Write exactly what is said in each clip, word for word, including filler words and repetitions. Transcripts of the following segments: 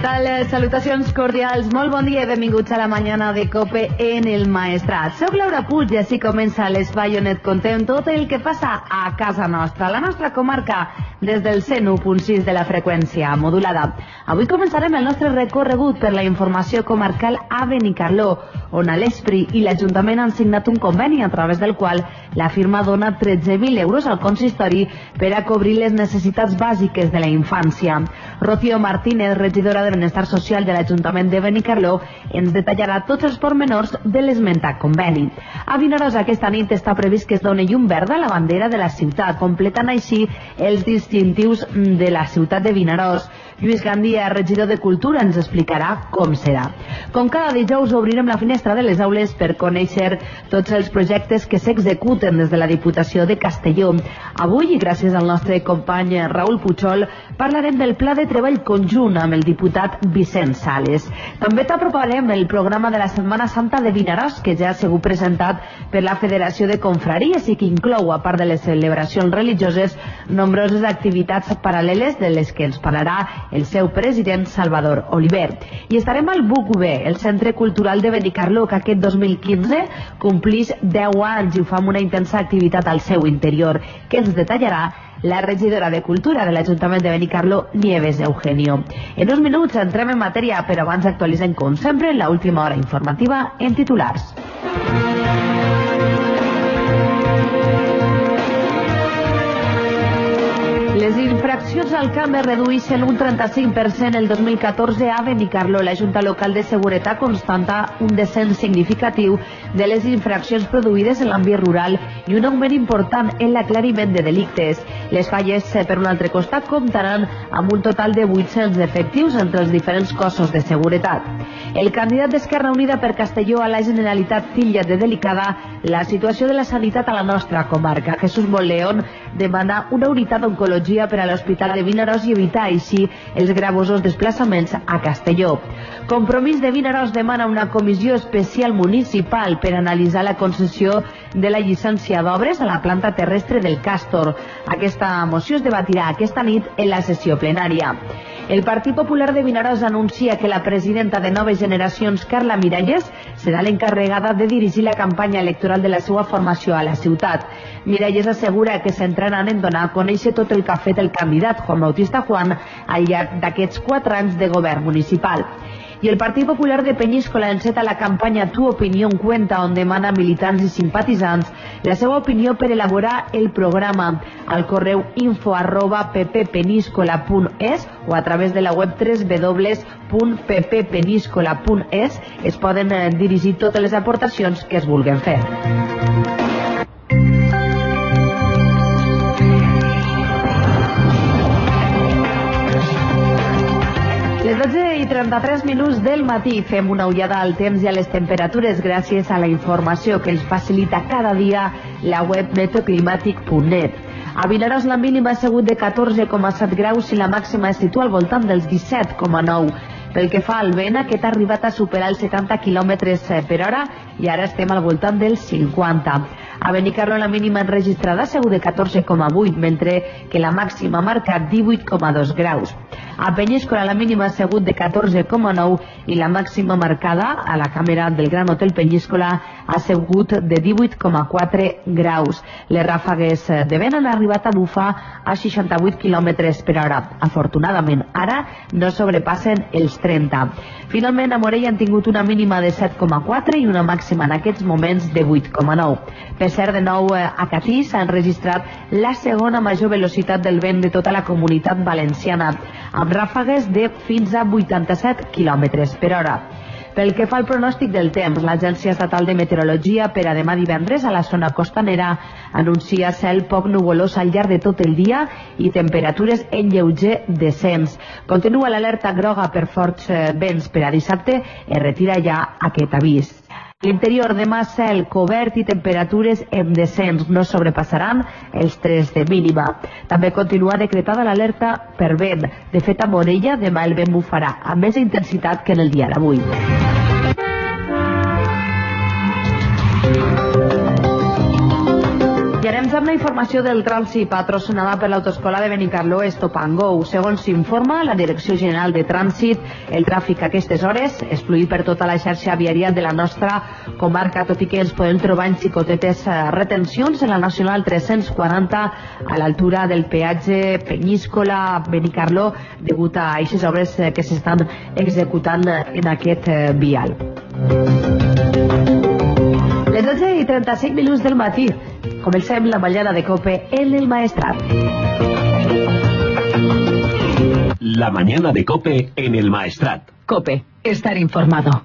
tal? Salutacions cordials, molt bon dia i benvinguts a la mañana de COPE en el Maestrat. Soc Laura Puig i així comença l'Espai on et contem tot el que passa a casa nostra, a la nostra comarca, des del cent u punt sis de la freqüència modulada. Avui començarem el nostre recorregut per la informació comarcal a Benicarló, on l'Espri i l'Ajuntament han signat un conveni a través del qual la firma dona tretze mil euros al consistori per a cobrir les necessitats bàsiques de la infància. Rocío Martínez, regidora de Benestar Social de l'Ajuntament de Benicarló, ens detallarà tots els pormenors de l'esmentat conveni. A Vinaròs aquesta nit està previst que es doni llum verda a la bandera de la ciutat, completant així els distintius de la ciutat de Vinaròs. Lluís Gandia, regidor de Cultura, ens explicarà com serà. Com cada dijous obrirem la finestra de les aules per conèixer tots els projectes que s'executen des de la Diputació de Castelló. Avui, i gràcies al nostre company Raül Puchol, parlarem del pla de treball conjunt amb el diputat Vicent Sales. També t'aproparem el programa de la Setmana Santa de Vinaròs, que ja ha sigut presentat per la Federació de Confraries i que inclou, a part de les celebracions religioses, nombroses activitats paral·leles de les que ens parlarà el seu president Salvador Oliver. I estarem al B U C B, el Centre Cultural de Benicarló, que aquest dos mil quinze complís deu anys i ho fa amb una intensa activitat al seu interior, que ens detallarà la regidora de Cultura de l'Ajuntament de Benicarló, Nieves Eugenio. En uns minuts entrem en matèria, però abans actualitzem, com sempre, la última hora informativa en titulars. Les infraccions al camp es redueixen un trenta-cinc per cent el dos mil catorze a Benicarló. La Junta Local de Seguretat constata un descens significatiu de les infraccions produïdes en l'àmbit rural i un augment important en l'aclariment de delictes. Les falles, per un altre costat, comptaran amb un total de vuit-cents efectius entre els diferents cossos de seguretat. El candidat d'Esquerra Unida per Castelló a la Generalitat titlla de delicada la situació de la sanitat a la nostra comarca. Jesús Monleón demana una unitat d'oncologia per a l'Hospital de Vinaròs i evitar així els gravosos desplaçaments a Castelló. Compromís de Vinaròs demana una comissió especial municipal per analitzar la concessió de la llicència d'obres a la planta terrestre del Càstor. Aquesta moció es debatirà aquesta nit en la sessió plenària. El Partit Popular de Vinaròs anuncia que la presidenta de Noves Generacions, Carla Miralles, serà l'encarregada de dirigir la campanya electoral de la seva formació a la ciutat. Miralles assegura que centraran en donar a conèixer tot el que ha fet el candidat Juan Bautista Juan al llarg d'aquests quatre anys de govern municipal. I el Partit Popular de Peñíscola enceta la campanya Tu Opinión Cuenta, on demana a militants i simpatitzants la seva opinió per elaborar el programa al correu info arroba pppeniscola punt es o a través de la web w w w punt pppeniscola punt es es poden dirigir totes les aportacions que es vulguin fer. Les dotze i trenta-tres minuts del matí fem una ullada al temps i a les temperatures gràcies a la informació que ens facilita cada dia la web meteoclimàtic punt net. A Vinaròs la mínima ha sigut de catorze coma set graus i la màxima es situa al voltant dels disset coma nou. Pel que fa al vent, aquest ha arribat a superar els setanta quilòmetres per hora i ara estem al voltant dels cinquanta. A Benicarló la mínima enregistrada ha sigut de catorze coma vuit, mentre que la màxima ha marcat divuit coma dos graus. A Peñíscola la mínima ha sigut de catorze coma nou i la màxima marcada a la càmera del Gran Hotel Peñíscola ha sigut de divuit coma quatre graus. Les ràfegues de vent han arribat a bufar a seixanta-vuit quilòmetres per hora. Afortunadament, ara no sobrepassen els trenta. Finalment, a Morella han tingut una mínima de set coma quatre i una màxima en aquests moments de vuit coma nou. Per cert, de nou a Catí s'ha enregistrat la segona major velocitat del vent de tota la comunitat valenciana, amb ràfegues de fins a vuitanta-set quilòmetres per hora. Pel que fa al pronòstic del temps, l'Agència Estatal de Meteorologia per a demà divendres a la zona costanera anuncia cel poc nuvolós al llarg de tot el dia i temperatures en lleuger descens. Continua l'alerta groga per forts vents per a dissabte, es retira ja aquest avís. L'interior demà cel cobert i temperatures en descens, no sobrepassaran els tres de mínima. També continua decretada l'alerta per vent. De fet, a Morella demà el vent bufarà amb més intensitat que en el dia d'avui. I anem amb la informació del trànsit patrocinada per l'autoescola de Benicarló Stop and Go. Segons s'informa la Direcció General de Trànsit, el tràfic a aquestes hores és fluid per tota la xarxa viària de la nostra comarca, tot i que ens podem trobar en xicotetes retencions en la Nacional tres-cents quaranta a l'altura del peatge Penyíscola-Benicarló degut a aquestes obres que s'estan executant en aquest vial. Les dotze i trenta-cinc minuts del matí. Comencem la mañana de COPE en el Maestrat. La mañana de COPE en el Maestrat. COPE, estar informado.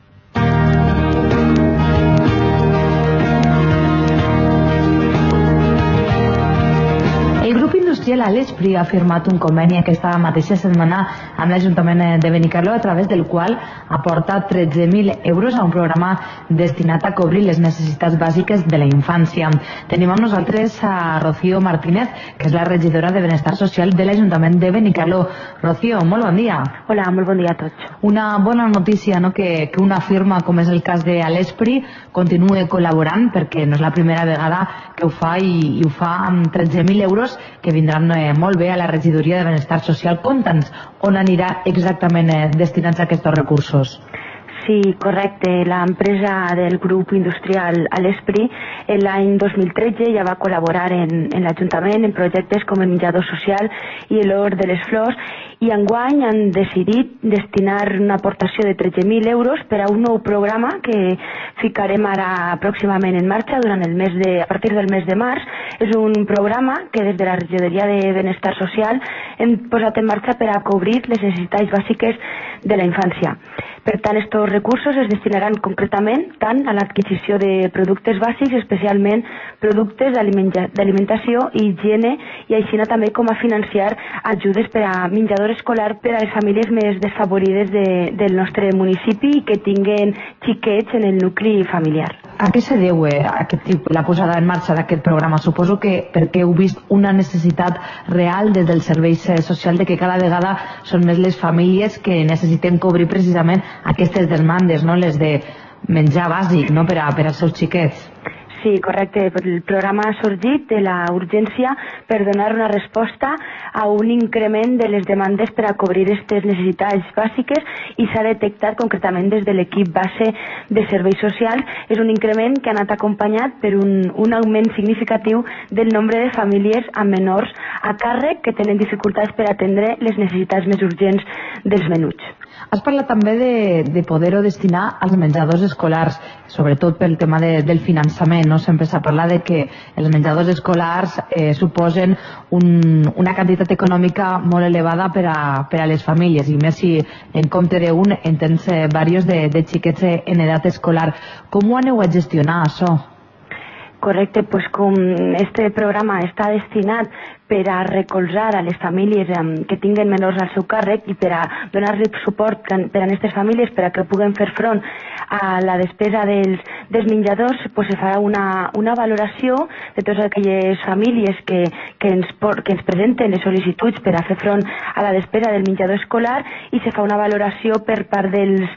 El grup industrial Alespri ha firmat un conveni aquesta mateixa setmana amb l'Ajuntament de Benicarló, a través del qual aporta tretze mil euros a un programa destinat a cobrir les necessitats bàsiques de la infància. Tenim amb nosaltres a Rocío Martínez, que és la regidora de Benestar Social de l'Ajuntament de Benicarló. Rocío, molt bon dia. Hola, molt bon dia a tots. Una bona notícia, no?, que, que una firma, com és el cas de Alespri, continue col·laborant, perquè no és la primera vegada que ho fa, i, i ho fa amb tretze mil euros que vindran eh, molt bé a la regidoria de Benestar Social. Conta'ns on anirà exactament eh, destinats aquests recursos. Sí, correcte. L'empresa del grup industrial Alespri l'any dos mil tretze ja va col·laborar en, en l'Ajuntament en projectes com el menjador social i l'Hort de les Flors, i enguany han decidit destinar una aportació de tretze mil euros per a un nou programa que ficarem ara pròximament en marxa durant el mes de, a partir del mes de març. És un programa que des de la regidoria de Benestar Social hem posat en marxa per a cobrir les necessitats bàsiques de la infància. Per tant, estos recursos es destinaran concretament tant a l'adquisició de productes bàsics, especialment productes d'alimentació i higiene, i així també com a financiar ajudes per a menjador escolar per a les famílies més desfavorides de, del nostre municipi i que tinguen xiquets en el nucli familiar. A què se deu eh, aquest tipus, la posada en marxa d'aquest programa? Suposo que perquè heu vist una necessitat real des dels serveis socials de que cada vegada són més les famílies que necessiten cobrir precisament aquestes demandes, no?, les de menjar bàsic, no?, per, a, per als seus xiquets. Sí, correcte. El programa ha sorgit de la urgència per donar una resposta a un increment de les demandes per a cobrir aquestes necessitats bàsiques, i s'ha detectat concretament des de l'equip base de serveis socials. És un increment que ha anat acompanyat per un, un augment significatiu del nombre de famílies amb menors a càrrec que tenen dificultats per atendre les necessitats més urgents dels menuts. Has parlat també de, de poder-ho destinar als menjadors escolars, sobretot pel tema de, del finançament, no? Sempre s'ha parlat de que els menjadors escolars eh, suposen un, una quantitat econòmica molt elevada per a, per a les famílies, i més si en compte d'un en tens eh, diversos de, de xiquets en edat escolar. Com ho aneu a gestionar, això? Correcte, pues com este programa està destinat per a recolzar a les famílies que tinguen menors al seu càrrec i per a donar-li suport per a aquestes famílies per a que puguen fer front a la despesa dels, dels menjadors, pues se farà una, una valoració de totes aquelles famílies que, que, ens, que ens presenten les sol·licituds per a fer front a la despesa del menjador escolar, i se fa una valoració per part dels,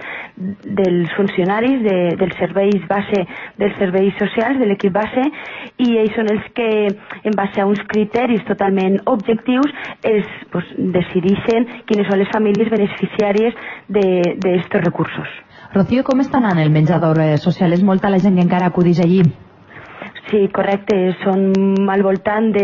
dels funcionaris de, dels serveis base, dels serveis socials, de l'equip base, i ells són els que, en base a uns criteris totalment objectius, es pues, decideixen quines són les famílies beneficiàries d'aquests recursos. Rocío, com està anant el menjador social? És molta la gent que encara acudeix allí? Sí, correcte. Són al voltant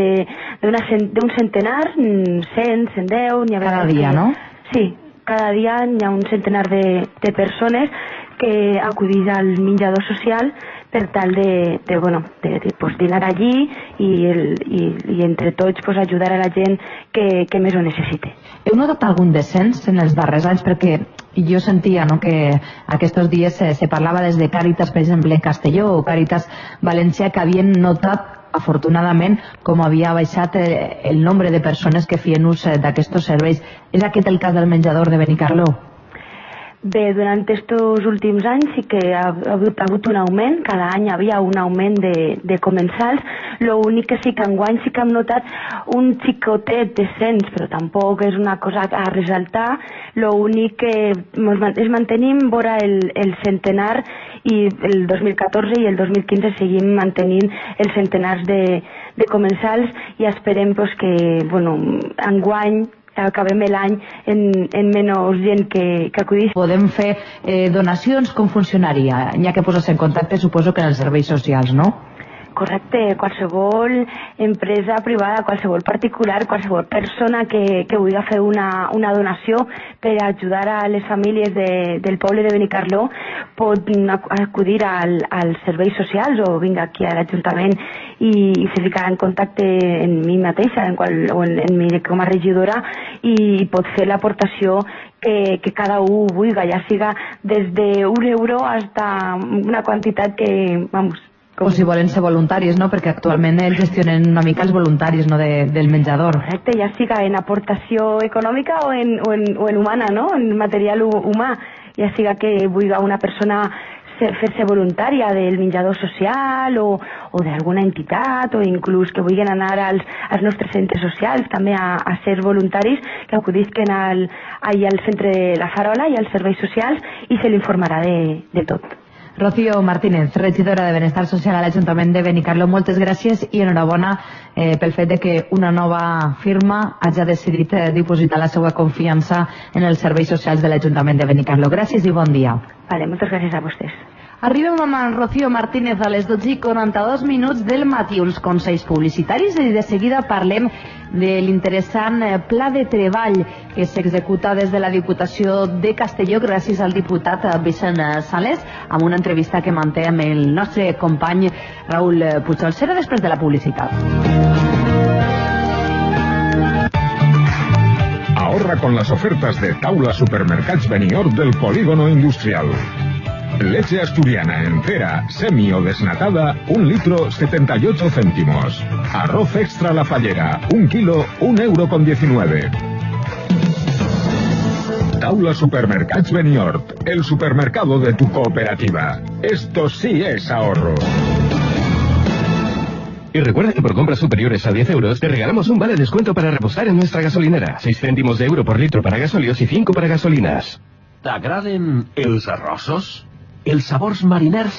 d'un centenar, cent, cent deu... Cada dia, no? Sí, cada dia hi ha un centenar de, de persones que acudeix al menjador social per tal de, de, bueno, de, de pues, dinar allí i, el, i, i entre tots pues, ajudar a la gent que, que més ho necessite. Heu notat algun descens en els darrers anys? Perquè jo sentia, no?, que aquests dies se, se parlava des de Càritas, per exemple, en Castelló, o Càritas València, que havien notat, afortunadament, com havia baixat el nombre de persones que feien ús d'aquests serveis. És aquest el cas del menjador de Benicarló? Bé, durant aquests últims anys sí que ha hagut, ha hagut un augment, cada any hi havia un augment de, de comensals. L'únic que sí que enguany sí que hem notat un xicotet descens, però tampoc és una cosa a ressaltar. L'únic que es mantenim vora el, el centenar i el dos mil catorze i el dos mil quinze seguim mantenint els centenars de, de comensals i esperem pues, que bueno, enguany acabem l'any en, en menys gent que, que acudís. Podem fer eh, donacions, com funcionaria? N'hi ha que posar-se en contacte, suposo que en els serveis socials, no? Correcte, qualsevol empresa privada, qualsevol particular, qualsevol persona que, que vulgui fer una, una donació per ajudar a les famílies de, del poble de Benicarló pot acudir al, als serveis socials o vinga aquí a l'Ajuntament i, i se ficarà en contacte en mi mateixa en qual, o en, en mi com a regidora i pot fer l'aportació que, que cada un vulgui, ja siga des d'un euro hasta una quantitat que, vamos, o si volen ser voluntaris, no? Perquè actualment ells gestionen una mica els voluntaris, no? De, del menjador. Correcte, ja siga en aportació econòmica o en, o en, o en humana, no? En material humà. Ja siga que vulgui una persona fer-se voluntària del menjador social o, o d'alguna entitat o inclús que vulguin anar als, als nostres centres socials també a, a ser voluntaris, que acudisquen al, al centre de la Farola i als serveis socials i se l'informarà de, de tot. Rocío Martínez, regidora de Benestar Social a l'Ajuntament de Benicarló, moltes gràcies i enhorabona eh, pel fet de que una nova firma hagi decidit eh, dipositar la seva confiança en els serveis socials de l'Ajuntament de Benicarló. Gràcies i bon dia. Vale, moltes gràcies a vostès. Arribem amb Rocío Martínez a les dotze i quaranta-dos minuts del matí, uns consells publicitaris i de seguida parlem de l'interessant pla de treball que s'executa des de la Diputació de Castelló gràcies al diputat Vicent Sales amb una entrevista que manté amb el nostre company Raúl Pujol. Serà després de la publicitat. Ahorra con las ofertas de Taula Supermercats Benidorm del Polígono Industrial. Leche asturiana entera, semi o desnatada, un litro setenta y ocho céntimos. Arroz extra La Fallera, un kilo, un euro con diecinueve. Taula Supermercats Benidorm, el supermercado de tu cooperativa. Esto sí es ahorro. Y recuerda que por compras superiores a diez euros te regalamos un vale de descuento para repostar en nuestra gasolinera. seis céntimos de euro por litro para gasolios y cinco para gasolinas. T'agraden els arrossos? Els sabors mariners?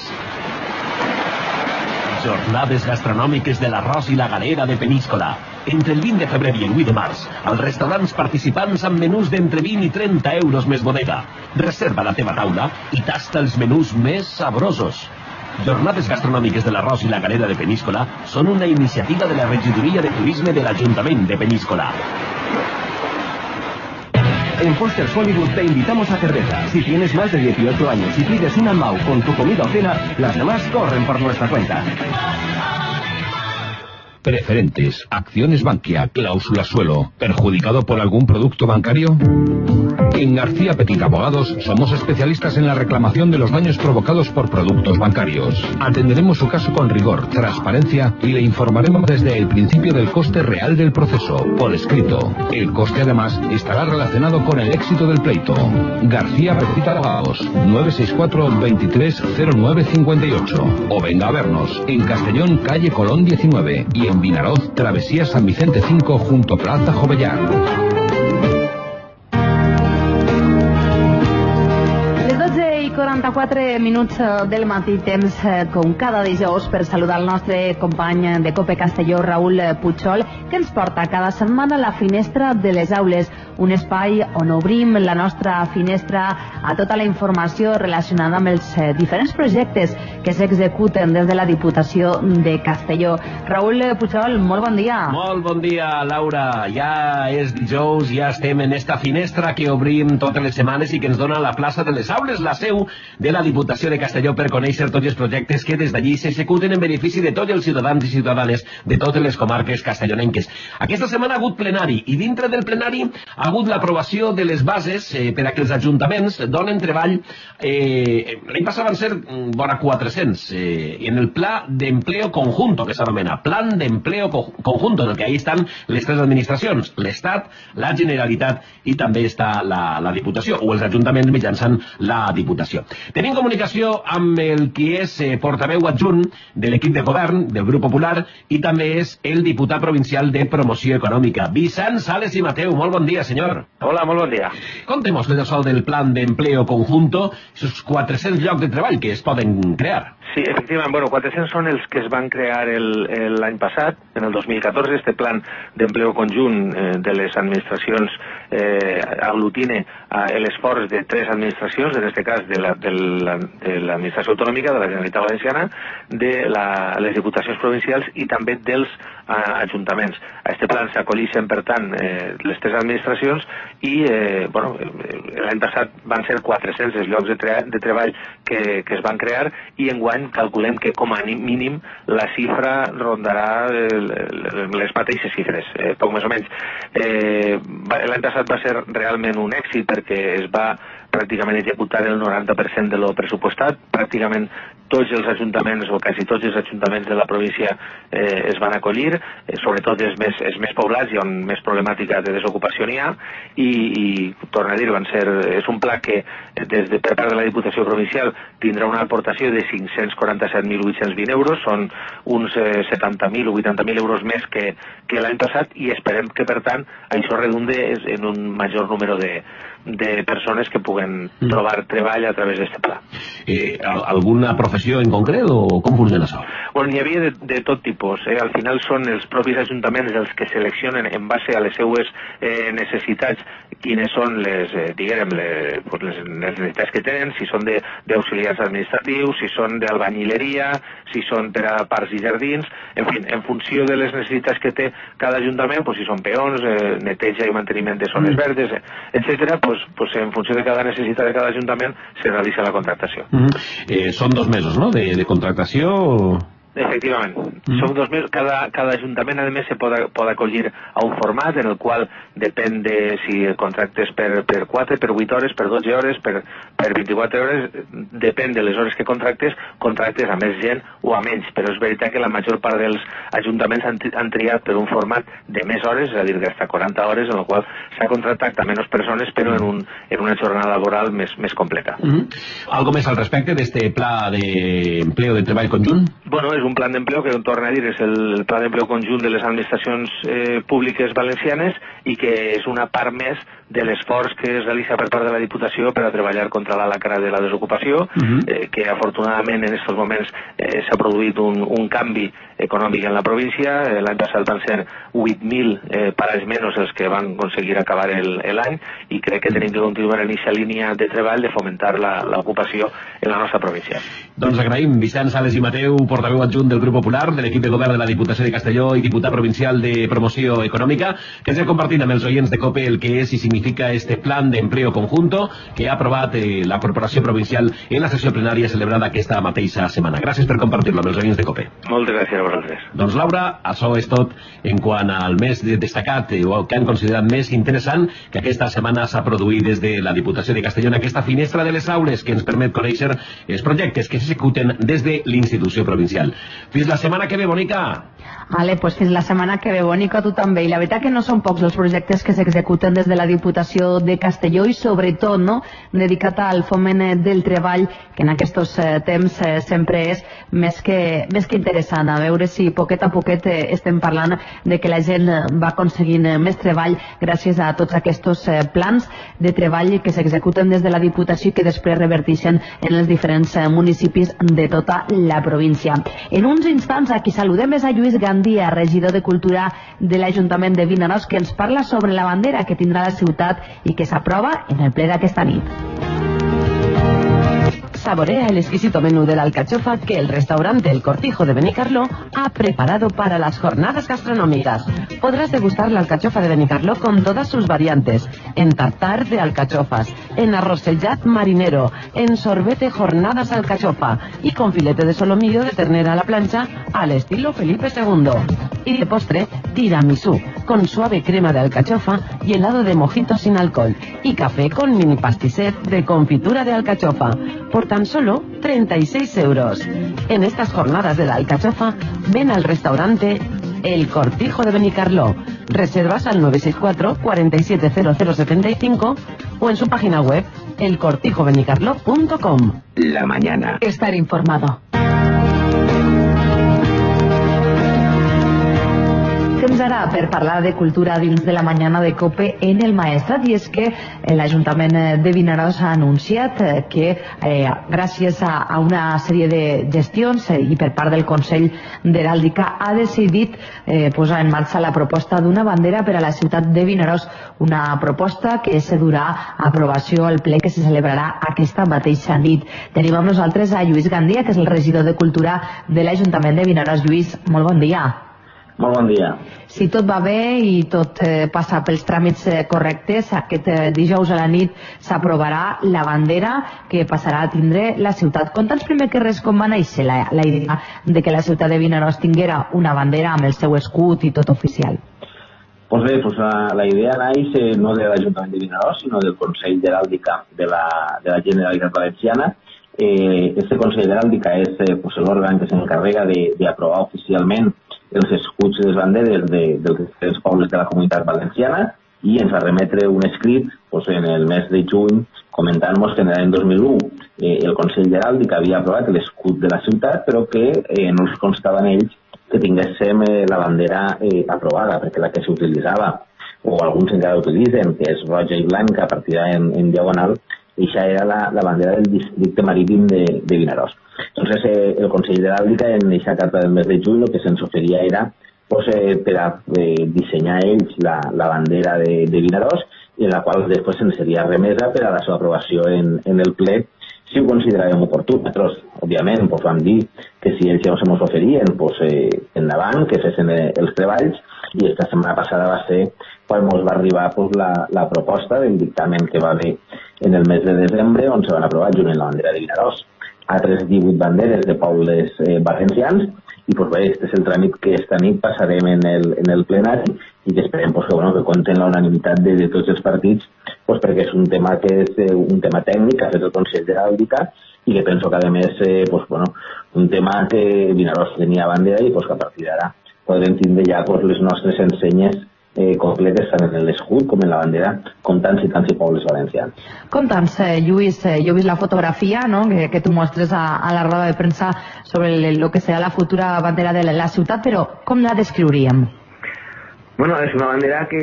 Jornades gastronòmiques de l'arròs i la galera de Peníscola. Entre el vint de febrer i el vuit de març, als restaurants participants amb menús d'entre vint i trenta euros més bodega. Reserva la teva taula i tasta els menús més sabrosos. Jornades gastronòmiques de l'arròs i la galera de Peníscola són una iniciativa de la Regidoria de Turisme de l'Ajuntament de Peníscola. En Posters Hollywood te invitamos a cerveza. Si tienes más de dieciocho años y pides una M A U con tu comida o cena, las demás corren por nuestra cuenta. Preferentes, acciones Bankia, cláusula suelo. ¿Perjudicado por algún producto bancario? En García Petit Abogados somos especialistas en la reclamación de los daños provocados por productos bancarios. Atenderemos su caso con rigor, transparencia y le informaremos desde el principio del coste real del proceso, por escrito. El coste además estará relacionado con el éxito del pleito. García Petit Abogados, nueve seis cuatro, veintitrés cero nueve cincuenta y ocho. O venga a vernos en Castellón, calle Colón diecinueve y en Vinaroz, Travesía San Vicente cinco junto Plaza Jovellán. quaranta-quatre minuts del matí, temps com cada dijous per saludar el nostre company de COPE Castelló, Raúl Pujol, que ens porta cada setmana a la finestra de les aules, un espai on obrim la nostra finestra a tota la informació relacionada amb els diferents projectes que s'executen des de la Diputació de Castelló. Raúl Pujol, molt bon dia. Molt bon dia, Laura. Ja és dijous, ja estem en esta finestra que obrim totes les setmanes i que ens dona la plaça de les aules, la seu de la Diputació de Castelló, per conèixer tots els projectes que des d'allí s'executen en benefici de tots els ciutadans i ciutadanes de totes les comarques castellonenques. Aquesta setmana ha hagut plenari i dintre del plenari ha hagut l'aprovació de les bases eh, per a que els ajuntaments donen treball. Eh, L'any passat van ser vora quatre-cents eh, en el Pla d'Empleo Conjunto, que s'anomena Plan d'Empleo Conjunto, en el que ahí estan les tres administracions, l'Estat, la Generalitat i també està la, la Diputació, o els ajuntaments mitjançant la Diputació. Diputació. Tenim comunicació amb el qui és eh, portaveu adjunt de l'equip de govern del Grup Popular i també és el diputat provincial de Promoció Econòmica, Vicent Sales i Mateu. Molt bon dia, senyor. Hola, molt bon dia. Contemos de sol del Plan de Empleo Conjunto, esos quatre-cents llocs de treball que es poden crear. Sí, efectivament, bueno, quatre-cents són els que es van crear l'any passat, en el dos mil catorze. Este plan d'empleo conjunt eh, de les administracions eh, aglutine eh, l'esforç de tres administracions, en aquest cas de l'administració la, autonòmica, de la Generalitat Valenciana, de la, les diputacions provincials i també dels eh, ajuntaments. A este plan s'acollixen, per tant, eh, les tres administracions i eh, bueno, l'any passat van ser quatre-cents els llocs de, tre de treball que, que es van crear i enguany calculem que com a mínim la xifra rondarà les mateixes xifres, eh, poc més o menys. Eh, L'any passat va ser realment un èxit perquè es va pràcticament executar el noranta per cent de lo pressupostat. Pràcticament tots els ajuntaments, o quasi tots els ajuntaments de la província eh, es van acollir, eh, sobretot els més, els més poblats i on més problemàtica de desocupació n'hi ha, i, i torno a dir, van ser, és un pla que des de, per part de la Diputació Provincial tindrà una aportació de cinc-cents quaranta-set mil vuit-cents vint euros, són uns eh, setanta mil o vuitanta mil euros més que, que l'any passat, i esperem que, per tant, això redunde en un major número de, de persones que puguen mm. trobar treball a través d'aquest pla. Eh, alguna professió en concret o com funciona això? Bueno, n'hi havia de, de tot tipus. Eh? Al final són els propis ajuntaments els que seleccionen en base a les seues eh, necessitats quines són les, eh, diguem, les, les necessitats que tenen, si són d'auxiliars administratius, si són d'albañileria, si són per a parcs i jardins, en fi, en funció de les necessitats que té cada ajuntament, pues, si són peons, eh, neteja i manteniment de zones mm. verdes, eh, etcètera, pues, pues, en funció de cada necessitat de cada ajuntament se realitza la contractació. Mm -hmm. eh, són dos mesos, no?, de, de contractació. Efectivament. Mm. Són dos mesos. Cada, cada ajuntament, a més, se pot, pot acollir a un format en el qual depèn de si el contracte és per, per quatre, per vuit hores, per dotze hores, per, per vint-i-quatre hores, depèn de les hores que contractes, contractes a més gent o a menys, però és veritat que la major part dels ajuntaments han, han triat per un format de més hores, és a dir, d'hasta quaranta hores, en el qual s'ha contractat a menys persones, però en, un, en una jornada laboral més, més completa. Mm -hmm. Algo més al respecte d'este pla d'empleo de treball conjunt? Bueno, és un plan d'empleo que, torna a dir, és el pla d'empleo conjunt de les administracions eh, públiques valencianes i que és una part més de l'esforç que es realitza per part de la Diputació per a treballar contra la lacra de la desocupació, uh-huh. eh, que afortunadament en aquests moments eh, s'ha produït un, un canvi econòmic en la província. Eh, l'any passat van ser vuit mil eh, pares menys els que van aconseguir acabar l'any, i crec que tenim que continuar en aquesta línia de treball de fomentar l'ocupació en la nostra província. Doncs agraïm Vicent Sales i Mateu, portaveu adjunt del Grup Popular, de l'equip de govern de la Diputació de Castelló i diputat provincial de Promoció Econòmica, que ens ha compartit amb els oients de COPE el que és i significa este plan d'empleo conjunto que ha aprovat eh, la Corporació Provincial en la sessió plenària celebrada aquesta mateixa setmana. Gràcies per compartir-lo amb els oients de COPE. Moltes gràcies a vosaltres. Doncs Laura, això és tot en quant al més destacat eh, o que han considerat més interessant que aquesta setmana s'ha produït des de la Diputació de Castelló en aquesta finestra de les aules que ens permet conèixer els projectes que s'executen des de l'institució provincial. Fins la setmana que ve, bonica! Vale, pues fins la setmana que ve, bonica, tu també. I la veritat que no són pocs els projectes que s'executen des de la Diputació de Castelló i sobretot, no?, dedicat al foment del treball, que en aquests eh, temps eh, sempre és més que, més que interessant. A veure si poquet a poquet eh, estem parlant de que la gent va aconseguint eh, més treball gràcies a tots aquests eh, plans de treball que s'executen des de la Diputació i que després reverteixen en els diferents eh, municipis de tota la província. En uns instants aquí saludem és a Lluís Gandia, regidor de Cultura de l'Ajuntament de Vinaròs, que ens parla sobre la bandera que tindrà la ciutat i que s'aprova en el ple d'aquesta nit. Saborea el exquisito menú de la alcachofa que el restaurante El Cortijo de Benicarló ha preparado para las jornadas gastronómicas. Podrás degustar la alcachofa de Benicarló con todas sus variantes, en tartar de alcachofas, en arrosellat marinero, en sorbete jornadas alcachofa y con filete de solomillo de ternera a la plancha al estilo Felipe segundo. Y de postre, tiramisú, con suave crema de alcachofa y helado de mojito sin alcohol, y café con mini pastisset de confitura de alcachofa, por tan solo treinta y seis euros. En estas jornadas de la alcachofa, ven al restaurante El Cortijo de Benicarló. Reservas al nueve seis cuatro, cuarenta y siete cero cero setenta y cinco o en su página web el cortijo benicarló punto com. La mañana. Estar informado. Temps ara per parlar de cultura dins de la mañana de COPE en el Maestrat, i és que l'Ajuntament de Vinaròs ha anunciat que eh, gràcies a, a una sèrie de gestions eh, i per part del Consell d'Heràldica ha decidit eh, posar en marxa la proposta d'una bandera per a la ciutat de Vinaròs, una proposta que se durà a aprovació al ple que se celebrarà aquesta mateixa nit. Tenim amb nosaltres a Lluís Gandia, que és el regidor de Cultura de l'Ajuntament de Vinaròs. Lluís, molt bon dia. Molt bon dia. Si tot va bé i tot eh, passa pels tràmits eh, correctes, aquest eh, dijous a la nit s'aprovarà la bandera que passarà a tindre la ciutat. Conta'ns primer que res com va néixer la, la idea de que la ciutat de Vinaròs tinguera una bandera amb el seu escut i tot oficial. Pues bé, pues la, la idea naix eh, no de l'Ajuntament de Vinaròs, sinó del Consell d'Heràldica de la, de la Generalitat Valenciana. Eh, este Consell d'Heràldica és eh, pues l'òrgan que s'encarrega d'aprovar oficialment els escuts i les banderes de, dels diferents pobles de la comunitat valenciana, i ens va remetre un escrit pues, en el mes de juny comentant-nos que en l'any dos mil u eh, el Consell d'Heràldica havia aprovat l'escut de la ciutat, però que eh, no els constava en ells que tinguéssim eh, la bandera eh, aprovada, perquè la que s'utilitzava, o alguns encara utilitzen, que és roja i blanca partida en, en diagonal, i això era la, la bandera del districte marítim de, de Vinaròs. Entonces, eh, el Consell d'Heràldica, en aquesta carta del mes de juny, el que se'ns oferia era pues, eh, per a eh, dissenyar ells la, la bandera de, de Vinaròs, i en la qual després se'n seria remesa per a la seva aprovació en, en el ple, si ho consideràvem oportú. Nosaltres, òbviament, pues, vam dir que si ells ja se mos oferien, pues, eh, endavant, que fessin eh, els treballs, i esta setmana passada va ser quan mos va arribar pues, la, la proposta del dictamen que va haver en el mes de desembre, on se van aprovar junt en la bandera de Vinaròs altres divuit banderes de pobles eh, valencians, i pues, bé, este és el tràmit que esta nit passarem en el, en el plenari, i que esperem pues, que, bueno, que compten la unanimitat de, de tots els partits, pues, perquè és un tema que és eh, un tema tècnic que ha fet el Consell d'Heràldica, i que penso que a més eh, pues, bueno, un tema que Vinaròs tenia bandera, i pues, que a partir d'ara podrem tindre ja pues, les nostres ensenyes Eh, completes tant en l'escut com en la bandera, com tants i tants i pobles valencians. Conta'ns, eh, Lluís, eh, jo he vist la fotografia, no?, que, que tu mostres a, a la roda de premsa sobre el, lo que serà la futura bandera de la, la ciutat, però com la descriuríem? Bueno, és una bandera que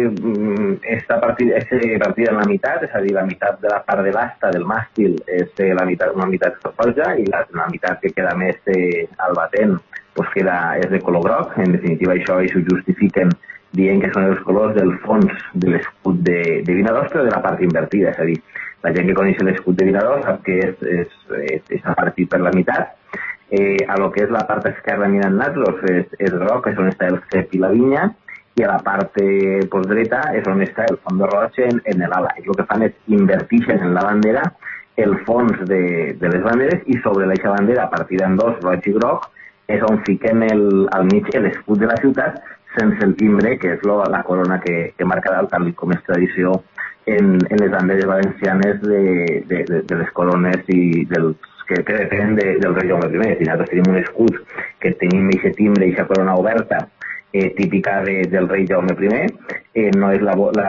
mm, està partida, és partida en la meitat, és a dir, la meitat de la part de l'asta del màstil és la meitat, una meitat roja, i la, la meitat que queda més eh, al batent pues queda, és de color groc. En definitiva, això ells ho justifiquen dient que són els colors del fons de l'escut de, de Vinaròs, però de la part invertida. És a dir, la gent que coneix l'escut de Vinaròs sap que és, és, és, és partit per la meitat. Eh, a lo que és la part esquerra mirant nosaltres és, és groc, és on està el cep i la vinya, i a la part eh, pues, dreta és on està el fons de roig en, en l'ala. I el que fan és invertixen en la bandera el fons de, de les banderes, i sobre l'eixa bandera, partida en dos, roig i groc, és on fiquem el, al mig l'escut de la ciutat, sense el timbre, que és lo, la corona que, que marca dalt, tal com és tradició en, en les banderes valencianes de, de, de, de les corones i dels, que, que depenen de, del rei Jaume primer. Si nosaltres tenim un escut que tenim aquest timbre i aquesta corona oberta, eh, típica de, del rei Jaume primer, eh, no és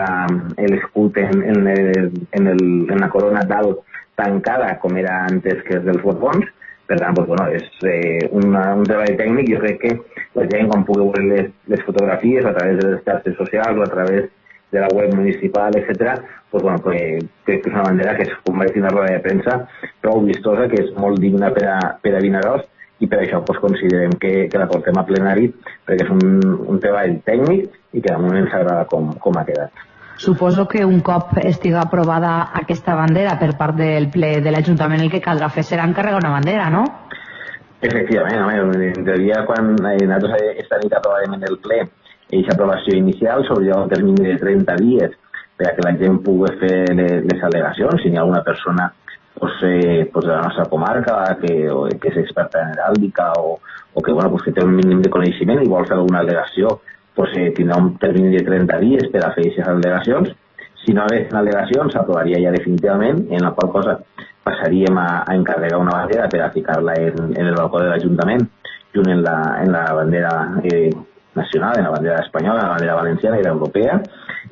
l'escut en, en, el, en, el, en la corona dalt tancada, com era antes, que és dels Borbons. Per tant, pues, bueno, és eh, una, un treball tècnic. Jo crec que la gent, quan pugui veure les, les fotografies a través de les xarxes socials o a través de la web municipal, etcètera, pues, bueno, pues, crec que és una bandera que es converteix en una roda de premsa prou vistosa, que és molt digna per a, per a Vinaròs, i per això pues, considerem que, que la portem a plenari, perquè és un, un treball tècnic i que de moment ens agrada com, com ha quedat. Suposo que un cop estiga aprovada aquesta bandera per part del ple de l'Ajuntament, el que caldrà fer serà encarregar una bandera, no? Efectivament, home, en teoria, quan nosaltres esta nit aprovarem en el ple aquesta aprovació inicial, sobre un termini de trenta dies per a que la gent pugui fer les, les al·legacions, si hi ha alguna persona pues, eh, pues de la nostra comarca que, o, que és experta en heràldica o, o que, bueno, pues, que té un mínim de coneixement i vol fer alguna al·legació, pues, eh, tindrà un termini de trenta dies per a fer aquestes al·legacions. Si no hagués al·legacions, s'aprovaria ja definitivament, en la qual cosa passaríem a, a encarregar una bandera per a ficar-la en, en el balcó de l'Ajuntament, junt en la, en la bandera eh, nacional, en la bandera espanyola, en la bandera valenciana i l'europea,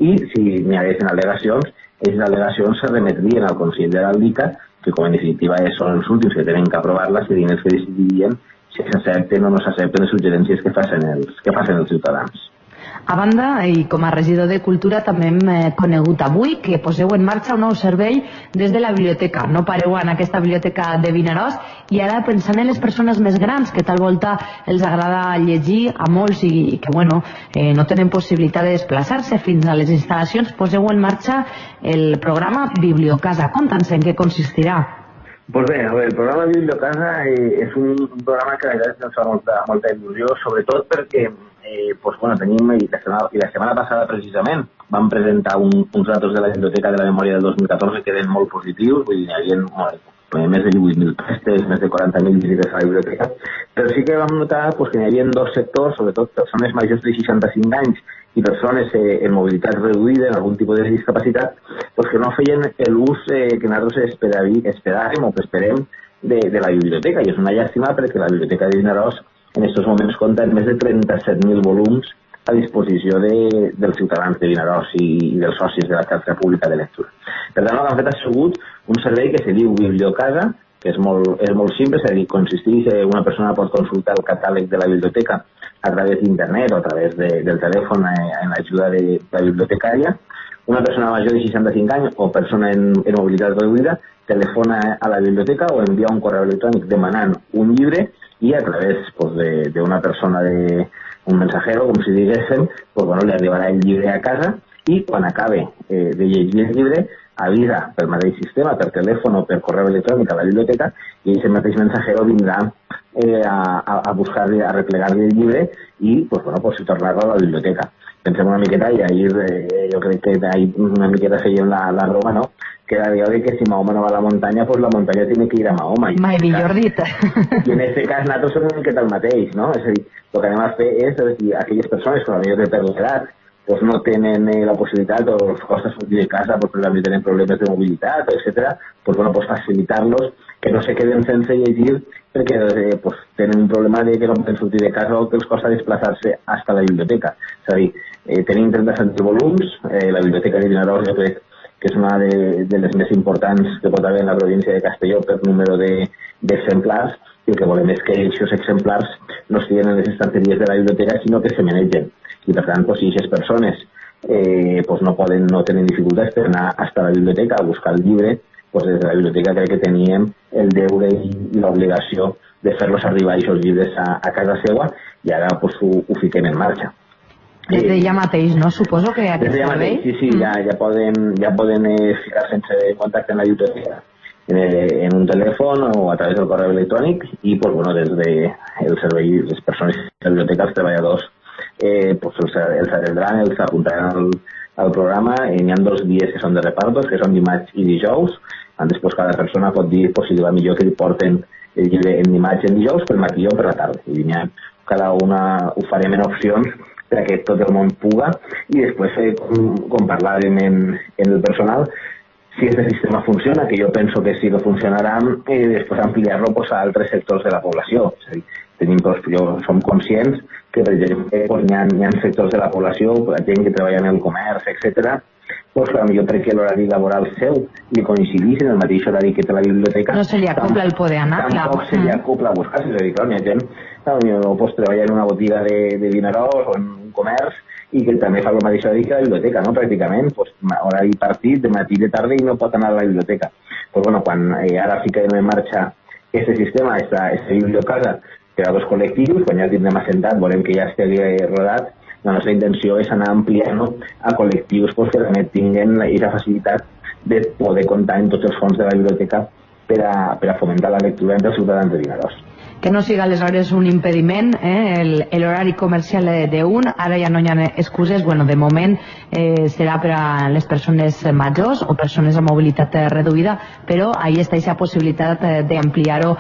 i si n'hi haguessin al·legacions, aquestes al·legacions se remetrien al Consell de l'Aldica, que com en definitiva són els últims que tenen que aprovar-les, serien els que decidirien si s'accepten o no s'accepten les suggerències que facin els, que facin els ciutadans. A banda, i com a regidor de Cultura, també hem eh, conegut avui que poseu en marxa un nou servei des de la biblioteca. No pareu en aquesta biblioteca de Vinaròs i ara pensant en les persones més grans que tal volta els agrada llegir a molts i, i que bueno, eh, no tenen possibilitat de desplaçar-se fins a les instal·lacions, poseu en marxa el programa Bibliocasa. Conta'ns en què consistirà. Pues bé, el programa Bibliocasa eh, és un, un programa que la veritat ens fa molta, molta il·lusió, sobretot perquè Eh, pues, bueno, tenim, i la, setmana, i la setmana passada precisament vam presentar un, uns datos de la Biblioteca de la Memòria del dos mil catorze que eren molt positius, vull dir, hi havia eh, més de divuit mil prestes, més de quaranta mil visites a la biblioteca, però sí que vam notar pues, que hi havia dos sectors, sobretot persones majors de seixanta-cinc anys i persones eh, en mobilitat reduïda, en algun tipus de discapacitat, pues, que no feien l'ús eh, que nosaltres esperàvem o que esperem de, de la biblioteca, i és una llàstima perquè la Biblioteca de Vinaròs en aquests moments compta amb més de trenta-set mil volums a disposició de, dels ciutadans de Vinaròs i, i dels socis de la xarxa pública de lectura. Per tant, el que han fet ha sigut un servei que se diu Bibliocasa, que és molt, és molt simple, és a dir, consisteix en una persona pot consultar el catàleg de la biblioteca a través d'internet o a través de, del telèfon eh, en l'ajuda de la bibliotecària. Una persona major de seixanta-cinc anys o persona en, en mobilitat reduïda telefona a la biblioteca o envia un correu electrònic demanant un llibre i a través pues, d'una persona, de un mensajero, com si diguéssim, pues, bueno, li arribarà el llibre a casa i quan acabe eh, de llegir el llibre avisa pel mateix sistema, per telèfon o per correu electrònic a la biblioteca i aquest mateix mensajero vindrà eh, a, a buscar-li, a replegar-li el llibre i pues, bueno, pues, tornar-lo a la biblioteca. Pensem una miqueta i ahir eh, jo crec que ahir una miqueta fèiem la, la Roma, no? Que era allò de que si Mahoma no va a la muntanya, pues la muntanya tiene que ir a Mahoma. Mai millor dit. I en aquest cas nosaltres som una miqueta el mateix, no? És a dir, el que anem a fer és, és dir, aquelles persones que potser per l'edat pues no tenen eh, la possibilitat o els costa sortir de casa pues, perquè tenen problemes de mobilitat, etcètera, pues, bueno, pues facilitar-los que no se queden sense llegir perquè eh, pues, tenen un problema de que no poden sortir de casa o que els costa desplaçar-se fins a la biblioteca. És a dir, eh, tenim trenta-set volums, eh, la biblioteca de Vinaròs jo crec que és una de, de les més importants que pot haver en la província de Castelló per número d'exemplars, de, i el que volem és que aquests exemplars no estiguin en les estanteries de la biblioteca, sinó que se manegen. I per tant, pues, si aquestes persones eh, pues no poden, no tenen dificultats per anar fins a la biblioteca a buscar el llibre, pues des de la biblioteca crec que teníem el deure i, i l'obligació de fer-los arribar aquests llibres a, a casa seva i ara pues, ho, ho fiquem en marxa. Des d'ella mateix, no? Suposo que aquest servei... Sí, sí, ja, ja poden, ja poden eh, ficar sense contacte en la biblioteca en, en un telèfon o a través del correu electrònic i, pues, bueno, des del servei, les persones de la biblioteca, els treballadors, eh, pues, els, els atendran, els apuntaran al, al programa. Hi ha dos dies que són de repartos, que són dimarts i dijous. Després cada persona pot dir pues, si li va millor que li porten el llibre en dimarts i en dijous, per matí o per la tarda. I ha, cada una ho farem en opcions perquè tot el món puga i després eh, com, com parlàvem en, en el personal si aquest sistema funciona, que jo penso que sí que funcionarà, eh, després ampliar-lo pues, a altres sectors de la població. És a dir, tenim, pues, jo, som conscients que per exemple pues, hi, ha, hi ha sectors de la població, la gent que treballa en el comerç, etcètera, pues, potser perquè l'horari laboral seu li coincidís en el mateix horari que té la biblioteca. No se li acopla el poder anar, clar. Tampoc se li acopla a buscar, és a dir, clar, hi ha gent que pues, treballa en una botiga de, de Vinaròs o en un comerç i que també fa el mateix horari que la biblioteca, no? Pràcticament, pues, horari partit de matí i de tarda i no pot anar a la biblioteca. Pues, bueno, quan eh, ara fiquem en marxa aquest sistema, aquesta bibliocasa per a dos col·lectius, quan ja el tindrem assentat, volem que ja estigui rodat, la nostra intenció és anar ampliant a col·lectius pues, que també tinguin aquesta facilitat de poder comptar en tots els fons de la biblioteca per a, per a fomentar la lectura entre els ciutadans de Vinaròs. Que no siga aleshores un impediment, eh, l'horari comercial d'un, ara ja no hi ha excuses, bueno, de moment eh, serà per a les persones majors o persones amb mobilitat reduïda, però ahí està aquesta possibilitat d'ampliar-ho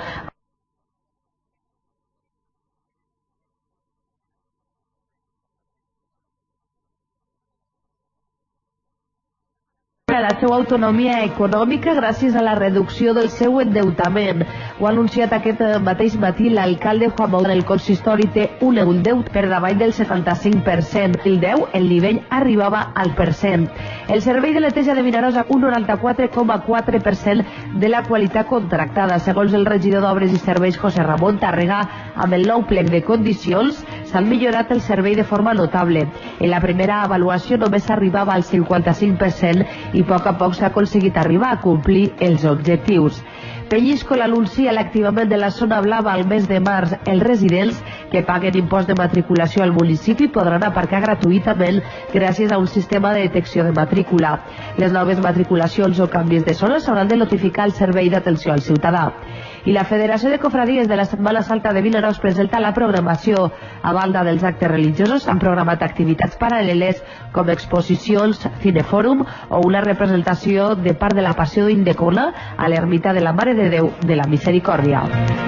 la seva autonomia econòmica gràcies a la reducció del seu endeutament. Ho ha anunciat aquest mateix matí l'alcalde Juan Maura. El consistori té un deute per davall del setanta-cinc per cent. El deu, el nivell arribava al per cent. El servei de neteja de Vinaròs a un noranta-quatre coma quatre per cent de la qualitat contractada. Segons el regidor d'Obres i Serveis José Ramon Tàrrega, amb el nou plec de condicions s'han millorat el servei de forma notable. En la primera avaluació només arribava al cinquanta-cinc per cent i a poc a poc s'ha aconseguit arribar a complir els objectius. Peñíscola anuncia l'activament de la zona blava al mes de març. Els residents que paguen impost de matriculació al municipi podran aparcar gratuïtament gràcies a un sistema de detecció de matrícula. Les noves matriculacions o canvis de zona s'hauran de notificar al Servei d'Atenció al Ciutadà. I la Federació de Cofradies de la Setmana Santa de Vinaròs presenta la programació. A banda dels actes religiosos s'han programat activitats paral·leles com exposicions, cinefòrum o una representació de part de la Passió d'Indecona a l'ermita de la Mare de Déu de la Misericòrdia.